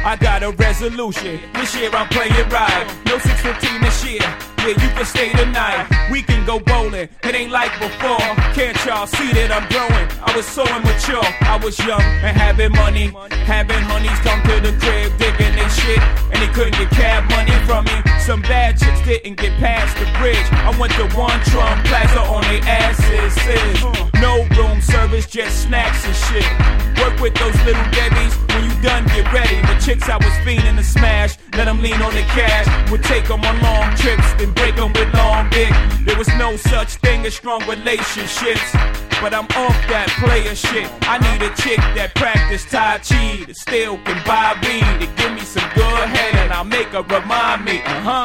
I got a resolution. This year I'm playing right. No 615 this year. Yeah, you can stay tonight. We can go bowling. It ain't like before. Can't y'all see that I'm growing? I was so immature. I was young and having money. Having honeys come to the crib, digging they shit, and they couldn't get cab money from me. Some bad chicks didn't get past the bridge. I went to One Trump Plaza on their asses. No room service, just snacks and shit. Work with those little Debbies. When you done, get ready. The chicks I was fiending to smash, let them lean on the cash. Would take them on long trips, then break them with long dick. There was no such thing as strong relationships, but I'm off that player shit. I need a chick that practice Tai Chi, that still can buy weed, to give me some good head, and I'll make her remind me,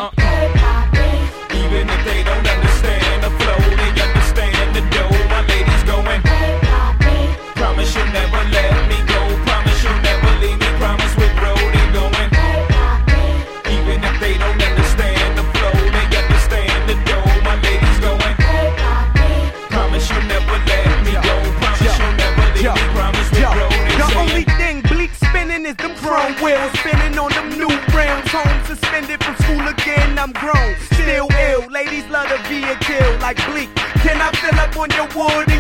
even if they don't understand the flow, they understand the dough. My ladies going, promise you'll never let me go, promise you'll never leave me, promise with bro, they going, even if they don't understand the flow, they understand the dough. My ladies going, promise you'll never let me go, promise you'll never leave me, promise with bro, they the saying. only thing bleak spinning is them chrome wheels, spinning on them new rims. Home suspended from school again, I'm grown, still ill. Ladies love the vehicle like bleak. Can I fill up on your wood